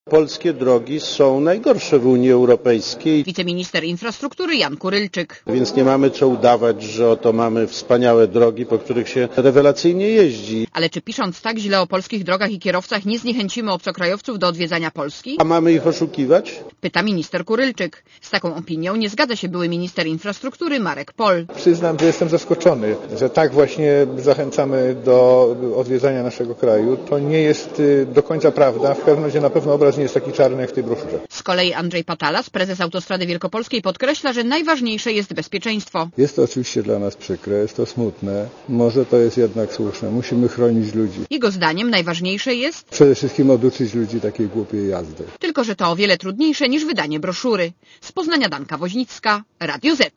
Polskie drogi są najgorsze w Unii Europejskiej. Wiceminister infrastruktury Jan Kurylczyk. Więc nie mamy co udawać, że oto mamy wspaniałe drogi, po których się rewelacyjnie jeździ. Ale czy pisząc tak źle o polskich drogach i kierowcach nie zniechęcimy obcokrajowców do odwiedzania Polski? A mamy ich oszukiwać? Pyta minister Kurylczyk. Z taką opinią nie zgadza się były minister infrastruktury Marek Pol. Przyznam, że jestem zaskoczony, że tak właśnie zachęcamy do odwiedzania naszego kraju. To nie jest do końca prawda. W każdym razie na pewno obraz nie jest taki czarny jak w tej broszurze. Z kolei Andrzej Patalas, prezes Autostrady Wielkopolskiej, podkreśla, że najważniejsze jest bezpieczeństwo. Jest to oczywiście dla nas przykre, jest to smutne. Może to jest jednak słuszne. Musimy chronić ludzi. Jego zdaniem najważniejsze jest Przede wszystkim oduczyć ludzi takiej głupiej jazdy. tylko, że to o wiele trudniejsze niż wydanie broszury. Z Poznania Danka Woźnicka, Radio Z.